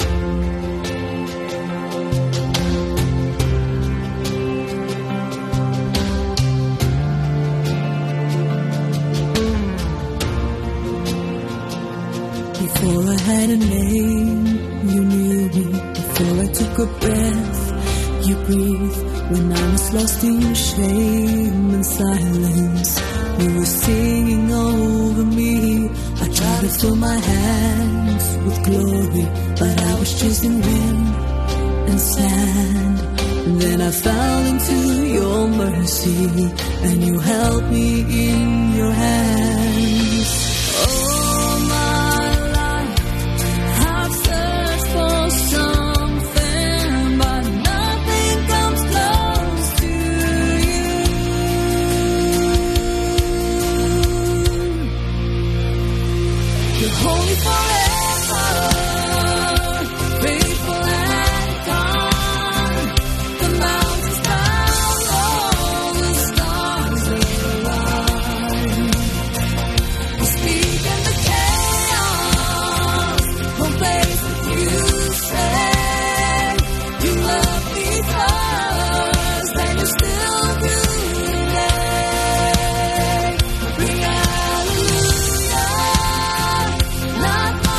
Before I had a name, you knew me. Before I took a breath, you breathed. When I was lost in shame and silence, you were singing over me. I tried to fill my hands with glory, but I was chasing wind and sand. And then I fell into your mercy, and you held me in your hands. All my life I've searched for something, but nothing comes close to you. You're holy forever, faithful and kind. The mountains bow, all the stars align. You speak in the chaos, obeys what you say. You love me first, and you still do today. Bring hallelujah, not my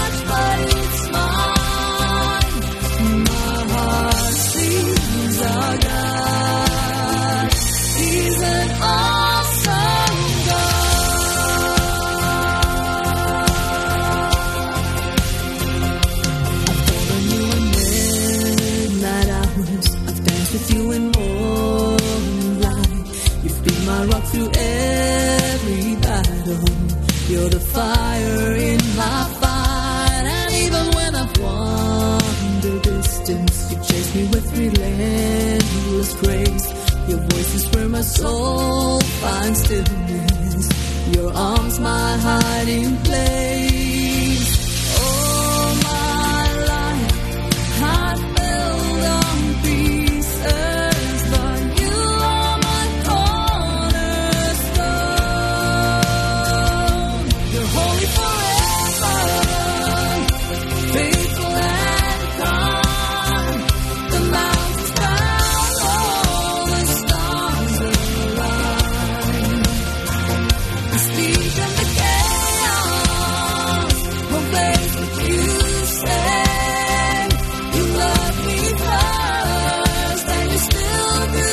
You're the fire in my fight, and even when I've won the distance, you chase me with relentless grace. Your voice is where my soul finds stillness. Your arms my hiding place. All my life I've built on pieces, but you are my cornerstone. You're holy forever, faithful and kind. The mountains bow, all the stars align. The speed and the chaos obeys what you say. You love me first, and you still do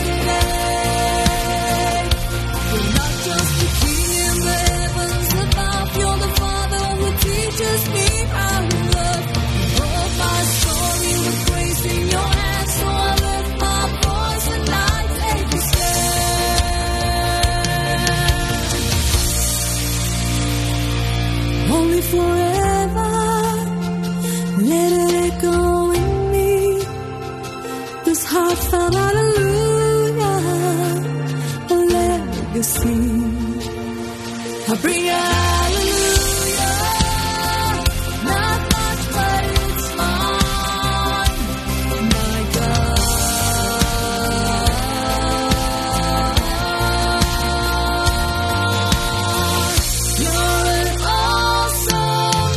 today. You're not just the king in the heavens above, you're the father who teaches me how to love. You hold my story with grace in your hands, so I lift my voice and I take a stand. Only forever, let it echo in me. This heartfelt hallelujah, a legacy. I bring a hallelujah, not much, but it's mine, my God. You're an awesome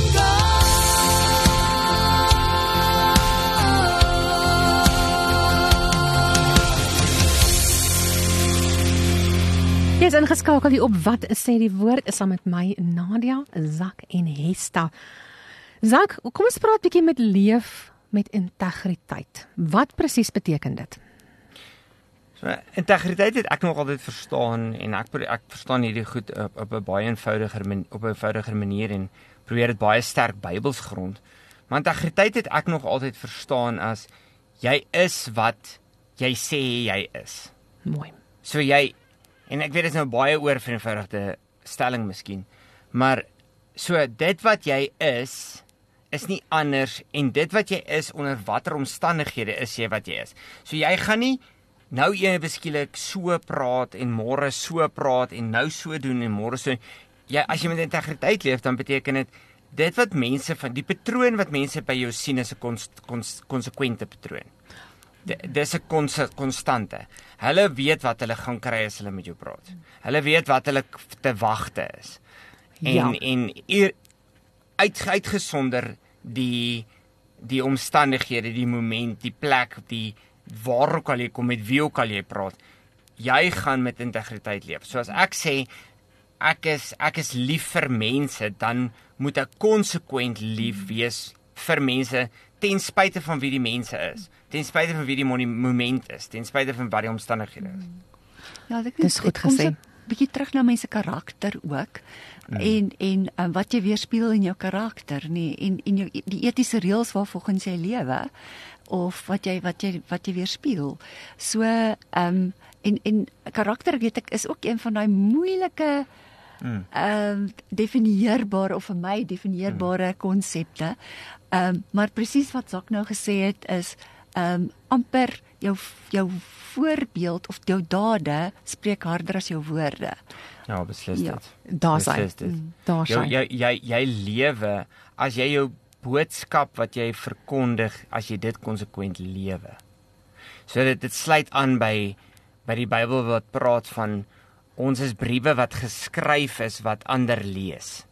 Jy is ingeskakel hier op Wat sê die woord, is saam met my Nadia, Zak en Hesta. Zak, kom ons praat 'n bietjie met leef met integriteit. Wat presies beteken dit? So, integriteit het ek nog altyd verstaan en ek verstaan hierdie goed op 'n baie eenvoudiger manier en probeer dit baie sterk Bybels grond. Maar integriteit het ek nog altyd verstaan as jy is wat jy sê jy is. Mooi. So jy, en ek weet dit is nou baie oorvereenvoudigde stelling miskien, maar so dit wat jy is nie anders en dit wat jy is onder watter omstandighede is jy wat jy is. So jy gaan nie nou ewe skielik so praat en môre so praat en nou so doen en môre so. As jy met integriteit leef, dan beteken dit wat mense van die patroon wat mense by jou sien is 'n konsekwente patroon. Dis 'n konstante. Hulle weet wat hulle gaan kry as hulle met jou praat. Hulle weet wat hulle te wagte is. En uitgesonder die omstandighede, die moment, die plek, waar ook al jy kom, met wie ook al jy praat, jy gaan met integriteit leef. So as ek sê ek is lief vir mense, dan moet ek konsekwent lief wees vir mense ten spyte van wie die mense is, ten spyte van wie die moment is, ten spyte van wat die omstandighede is. Ja, dis goed gesê. Bietjie terug na mense karakter ook. En wat jy weerspieël in jou karakter, nee, en die etiese reëls waarvolgens jy lewe of wat jy weerspieël. So en karakter weet ek is ook een van daai moeilike definieerbare of vir my definieerbare konsepte. Maar presies wat Zak nou gesê het is amper jou voorbeeld of jou dade spreek harder as jou woorde. Ja, beslis dit. Daar sy. Jy lewe as jy jou boodskap wat jy verkondig, as jy dit konsekwent lewe. So dit sluit aan by die Bybel wat praat van ons is briewe wat geskryf is wat ander lees.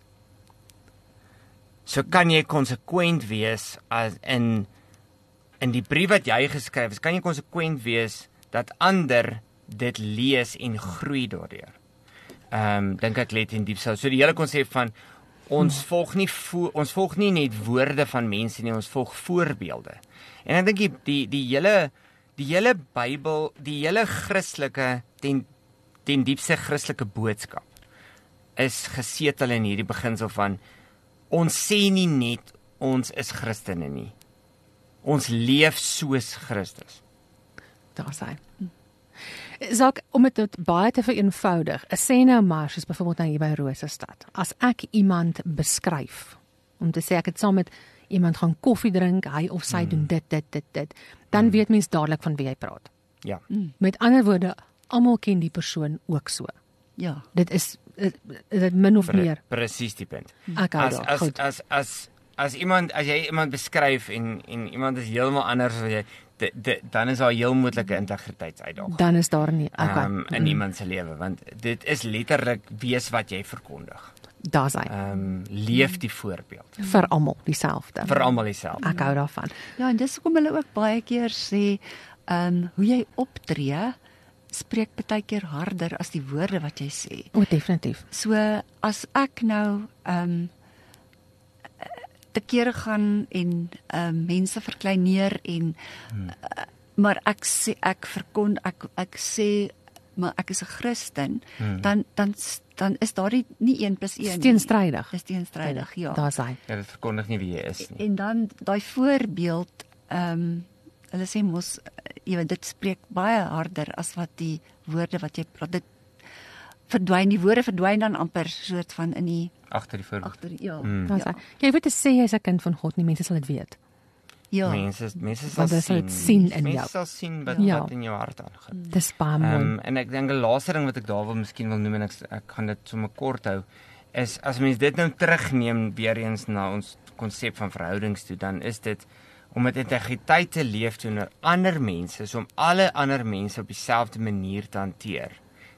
So kan jy konsekwent wees as in die brief wat jy geskryf is, kan jy konsekwent wees dat ander dit lees en groei daardeur. Dink ek let in diep sou. So die hele konsep van ons volg nie net woorde van mense nie, ons volg voorbeelde. En ek dink die hele Bybel, die hele Christelike ten diepste Christelike boodskap is gesetel in hierdie beginsel van ons sê nie net ons is Christene nie. Ons leef soos Christus. Daar sê. Saak, om dit baie te vereenvoudig, sê nou maar, soos byvoorbeeld nou hier by Rosestad, as ek iemand beskryf, om te sê ek het saam met iemand gaan koffie drink, hy of sy doen dit, dan weet mens dadelik van wie jy praat. Ja. Met ander woorde, almal ken die persoon ook so. Ja. Dit is dit min of meer. Presies die punt. Ek hou daar, goed. As jy iemand beskryf en iemand is heeltemal anders as jy, dan is daar heel moontlike integriteitsuitdaging. Dan is daar nie, in iemand se lewe, want dit is letterlik wees wat jy verkondig. Daar's hy. Leef die voorbeeld. Vir almal dieselfde. Vir almal dieselfde. Ek hou daarvan. Ja, en dis hoekom hulle ook baie keer sê, hoe jy optree, spreek baie keer harder as die woorde wat jy sê. O, definitief. So, as ek nou, te kere gaan en mense verkleineer en maar ek sê maar ek is 'n Christen, dan is daar nie 1 + 1 teenstrydig. Dis teenstrydig, ja. Daar's hy. Ja, dit verkondig nie wie jy is nie. En dan daai voorbeeld, hulle sê mos, jy weet, dit spreek baie harder as wat die woorde wat jy praat. Dit verdwyn, die woorde verdwyn dan amper soort van in die agter die voorbeeld. Ja. Ja. Jy weet te sê jy's 'n kind van God, nie mense sal dit weet. Ja. Mense sal dit sien in jou. Mense sal sien wat in jou hart aangaan. Dis baie mooi. En ek dink 'n laaste ding wat ek daar miskien wil noem, en ek gaan dit sommer kort hou, is as mens dit nou terugneem weer eens na ons konsep van verhoudings toe, dan is dit om met integriteit te leef teenoor ander mense, so om alle ander mense op dieselfde manier te hanteer.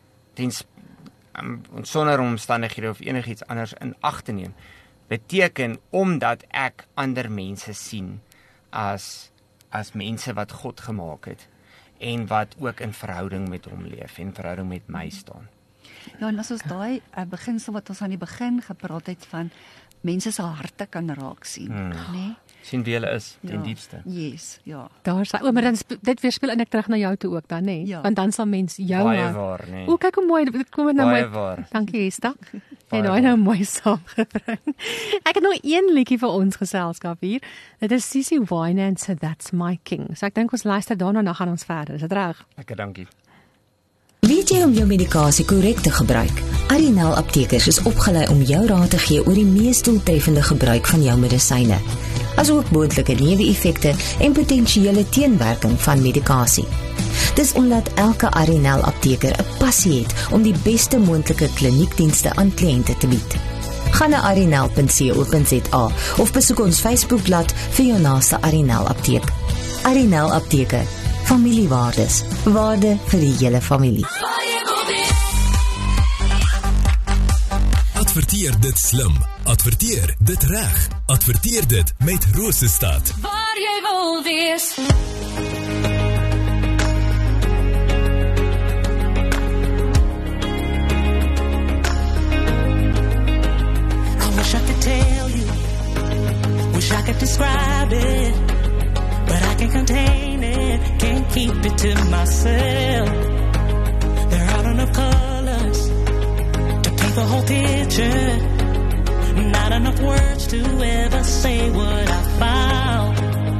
Sonder omstandighede of enigiets anders in ag te neem, beteken omdat ek ander mense sien as mense wat God gemaak het en wat ook in verhouding met hom leef en verhouding met my staan. Ja, en as ons daai beginsel wat ons aan die begin gepraat het van mense se harte kan raak sien, nê? Sien wie hulle is, ten diepste. Yes, ja. Daar sê, maar dan dit weerspieël eintlik terug na jou toe ook dan, nê? Ja. Want dan sal mens jou baie waar, nê. O, kyk hoe mooi, dit kom nou baie mooi. Waar. Dankie, Esther. En daai nou mooi saamgebring. Ek het nog een liedjie vir ons geselskap hier. Dit is Sissy Wine and So That's My King. So ek dink ons luister daarna, dan gaan ons verder. Is dit reg? Lekker, dankie. Weet jy om jou medikasie korrek te gebruik? Arinal Aptekers is opgelei om jou raad te gee oor die mees doeltreffende gebruik van jou medisyne, asook moontlike neeweffekte en potensiële teenwerking van medikasie. Dis omdat elke Arinal apteker 'n passie het om die beste moontlike kliniekdienste aan kliënte te bied. Gaan na arinal.co.za of besoek ons Facebookblad vir jou naaste Arinal apteek. Arinal Apteke, familiewaardes, waarde vir die hele familie. Adverteer dit slim, adverteer dit reg, adverteer dit met Rosestad. Waar jy wil wees. I wish I could tell you, wish I could describe it, but I can't contain it, can't keep it to myself. There aren't enough colors the whole picture, not enough words to ever say what I found.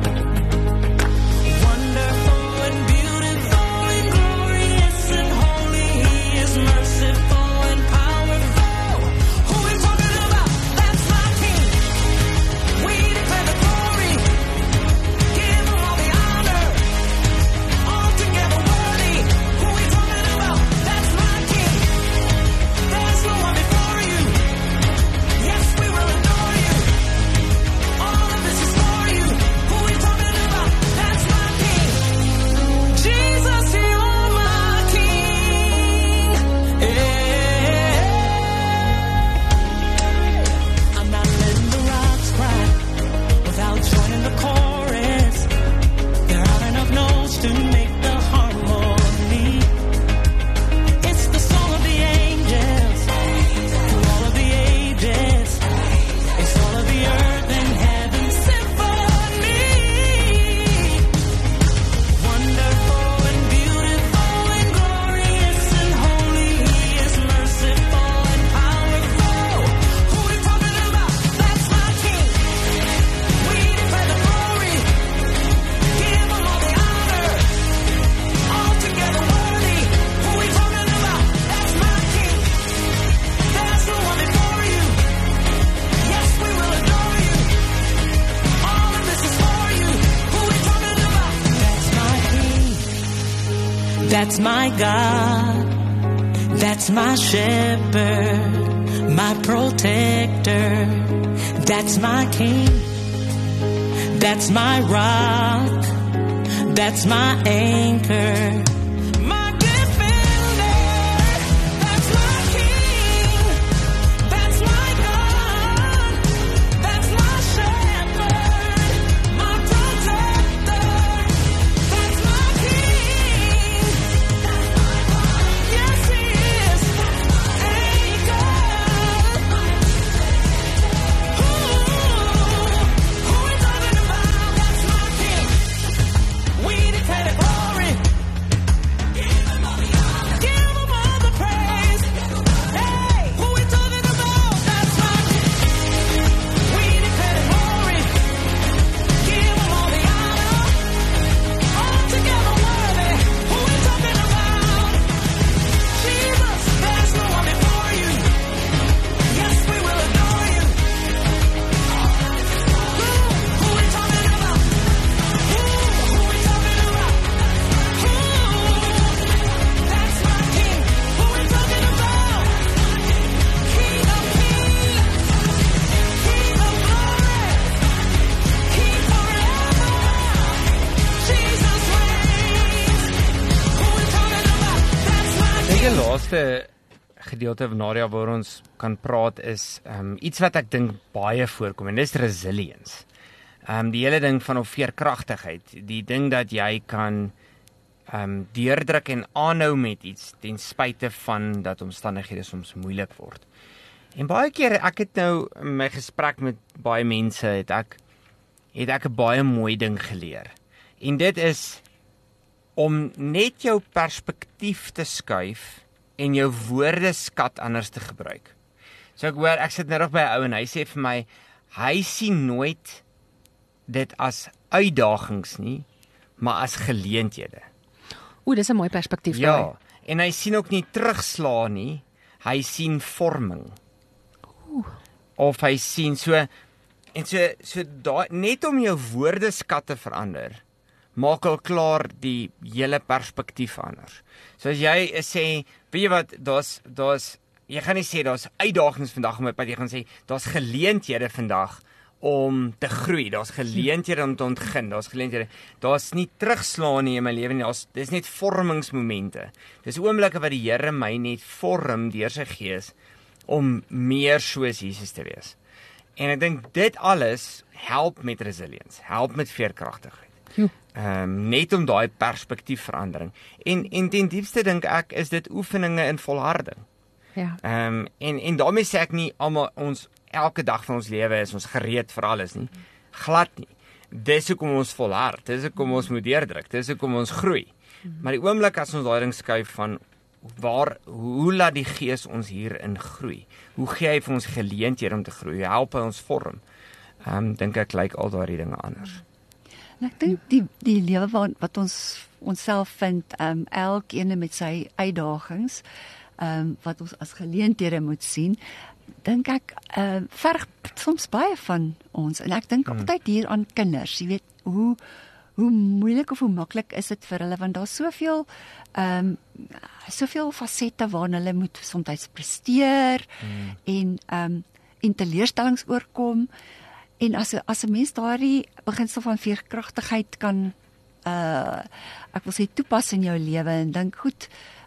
Wonderful and beautiful and glorious and holy, He is merciful and powerful. Who we talking about? That's my King. We declare the glory, give Him all the honor, altogether worthy. Who we talking about? That's my King. There's no one before you. Yes, we will adore you. All of this is for you. That's my God. That's my shepherd, my protector. That's my king. That's my rock. That's my anchor. My defender. That's my king. That's my God. That's my shepherd, my protector. That's my king. That's my God. Yes, he is. Anchor. Who we talking about? That's my king. We declare the glory. Give him all the honor. Give him all the praise. Hey, who we talking about? That's my king. We declare the glory. Give him all the honor. All together worthy. Who we talking about? Jesus, there's no one before you. Yes, we will adore you. Who we talking about? Who we talking about? That's my king. Who we talking about? King of kings, King of glory, King forever. Jesus reigns. Who we talking about? That's my Die king. laaste gedeelte van Nadia waar ons kan praat is iets wat ek dink baie voorkom en dis resilience. Die hele ding van veerkragtigheid, die ding dat jy kan deurdruk en aanhou met iets ten spyte van dat omstandighede soms moeilik word. En baie keer ek het nou in my gesprek met baie mense het ek 'n baie mooi ding geleer. En dit is om net jou perspektief te skuif en jou woordeskat anders te gebruik. So ek sit nou nog by 'n ou en hy sê vir my, hy sien nooit dit as uitdagings nie, maar as geleenthede. Dis 'n mooi perspektief daai. Ja, en hy sien ook nie terugslaa nie, hy sien vorming. Of hy sien so daai net om jou woordeskat te verander, maak al klaar die hele perspektief anders. So as jy sê, weet jy wat, daar's jy gaan nie sê daar's uitdagings vandag om my pad, jy gaan sê daar's geleenthede vandag om te groei, daar's geleenthede om te ontgin, daar's nie terugslaan nie in my lewe nie, dis net vormingsmomente. Dis oomblikke wat die Here my net vorm deur sy Gees om meer soos Jesus te wees. En ek dink dit alles help met resilience, help met veerkragtigheid. Net om daai perspektiefverandering. En ten diepste dink ek is dit oefeninge in volharding. Ja. En daarmee sê ek nie almal ons elke dag van ons lewe is ons gereed vir alles nie. Glad nie. Dis hoekom ons volhard, dis hoekom ons moet deurdruk, dis hoekom ons groei. Maar die oomblik as ons daai ding skuif van hoe laat die Gees ons hierin groei? Hoe gee hy vir ons geleenthede om te groei? Hoe help hy ons vorm? Dink ek lyk al daardie dinge anders. En ek dink die lewe wat ons onsself vind, elkeen met sy uitdagings, wat ons as geleenthede moet sien, dink ek verg soms baie van ons. En ek dink altyd hier aan kinders, jy weet, hoe moeilik of hoe maklik is dit vir hulle, want daar's soveel fasette waarna hulle moet soms presteer en teleurstellings oorkom. En as 'n mens daardie beginsel van veerkragtigheid kan ek wil sê toepas in jou lewe en dink goed,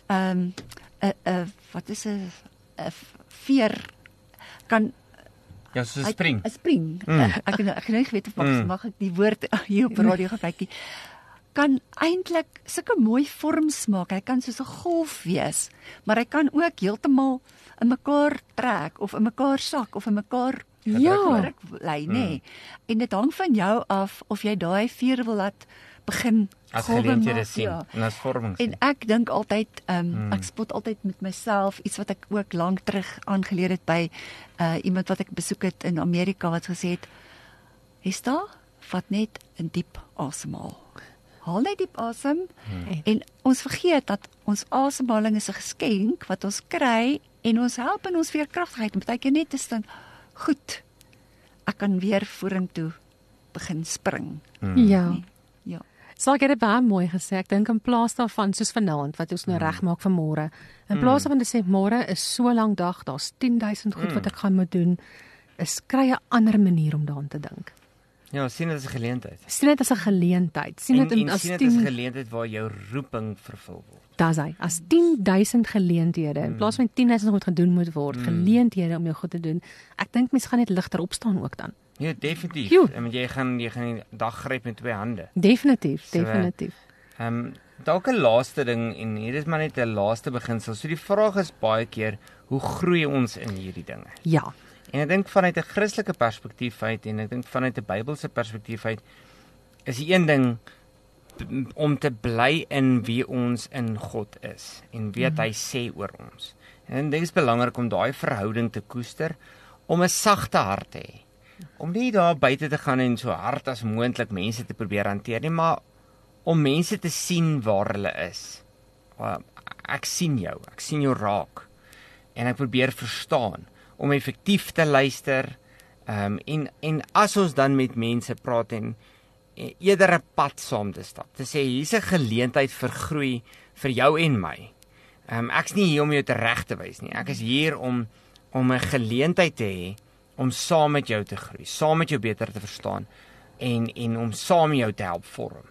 wat is 'n veer kan so 'n spring. 'n spring. Ek het nie geweet of mag ek die woord hier op radio gebruik nie. Kan eintlik sulke mooi vorms maak. Hy kan soos 'n golf wees, maar hy kan ook heeltemal in mekaar trek of in mekaar sak of in mekaar lê, nê. En dit hang van jou af of jy daai veer wil laat begin as geleenthede sien en as vorming sien. En ek dink altyd, ek spot altyd met myself, iets wat ek ook lank terug aangeleer het by iemand wat ek besoek het in Amerika, wat gesê het, Hesta, vat net 'n diep asemhaal. Haal net diep asem, en ons vergeet dat ons asemhaling is 'n geskenk wat ons kry, en ons help in ons veerkragtigheid, en partykeer net te staan, goed, ek kan weer vorentoe begin spring. Ja. Saak jy dit baie mooi gesê. Ek dink in plaas daarvan soos vanaand wat ons nou regmaak vir môre. In plaas daarvan te sê môre is so lank dag, daar's 10,000 goed wat ek gaan moet doen, is kry 'n ander manier om daaraan te dink. Ja, sien dit as 'n geleentheid. Sien dit as 'n geleentheid. Sien dit as 'n geleentheid waar jou roeping vervul word. Dis hy. As 10,000 geleenthede in plaas van 10,000 goed gedoen moet word, geleenthede om jou goed te doen. Ek dink mense gaan net ligter opstaan ook dan. Ja, definitief. Want jy gaan die dag gryp met 2 hande. Definitief. Dalk 'n laaste ding en hier is maar net 'n laaste beginsel. So die vraag is baie keer, hoe groei ons in hierdie dinge? Ja. En ek dink vanuit 'n Christelike perspektief uit en ek dink vanuit 'n Bybelse perspektief uit is die een ding om te bly in wie ons in God is en wat hy sê oor ons. En dit is belangrik om daai verhouding te koester, om 'n sagte hart te hê. Om nie daar buite te gaan en so hard as moontlik mense te probeer hanteer nie, maar om mense te sien waar hulle is. Ek sien jou raak. En ek probeer verstaan om effektief te luister. En as ons dan met mense praat en eerder 'n pad saam te stap, te sê hier's 'n geleentheid vir groei vir jou en my. Ek's nie hier om jou te reg te wys nie. Ek is hier om 'n geleentheid te hê om saam met jou te groei, saam met jou beter te verstaan en om saam met jou te help vorm.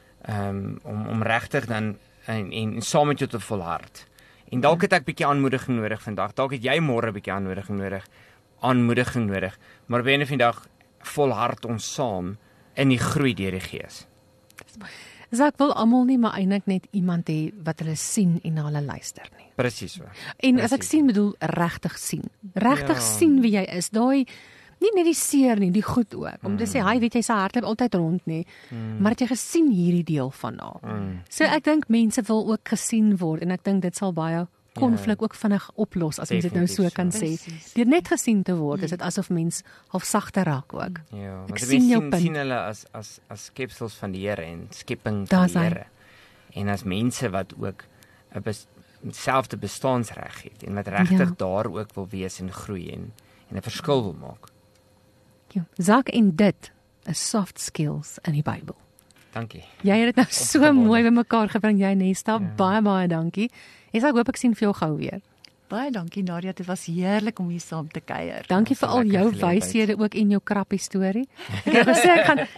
Om regtig dan en saam met jou te volhard. En dalk het ek bietjie aanmoediging nodig vandag. Dalk het jy môre 'n bietjie aanmoediging nodig. Maar binne vandag volhard ons saam in die groei deur die Gees. So ek wil almal nie maar eintlik net iemand hê wat hulle sien en na hulle luister nie. Presies so. En as ek sien bedoel regtig sien. Regtig sien wie jy is. Daai nie net die seer nie, die goed ook. Om te sê, hy weet jy se hart loop altyd rond nie, maar het jy gesien hierdie deel van haar. So ek dink mense wil ook gesien word en ek dink dit sal baie konflik ook vinnig oplos as mens dit nou so kan sê. Deur net gesien te word, is dit asof mens half sagter raak ook. Ja, want mense sien hulle as skepsels van die Here en skepping van die Here. En as mense wat ook 'n selfde bestaansreg het en wat regtig daar ook wil wees en groei en 'n verskil wil maak. Ja, Zak en dit is soft skills in die Bybel. Dankie. Jy het dit nou so mooi bymekaar gebring, jy Nesta. Baie dankie. Ek hoop ek sien vir jou gou weer. Baie dankie Nadia, dit was heerlik om hier saam te kuier. Dankie vir al jou wyshede ook en jou krappie storie. Ek het gesê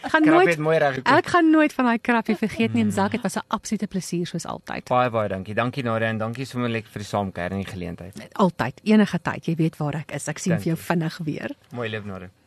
ek gaan nooit van daai krappie vergeet nie en Zak, dit was 'n absolute plesier soos altyd. Baie dankie. Dankie Nadia en dankie sommer lekker vir die saamkuier en die geleentheid. Altyd, enige tyd, jy weet waar ek is. Ek sien vir jou vinnig weer. Mooi lief Nadia.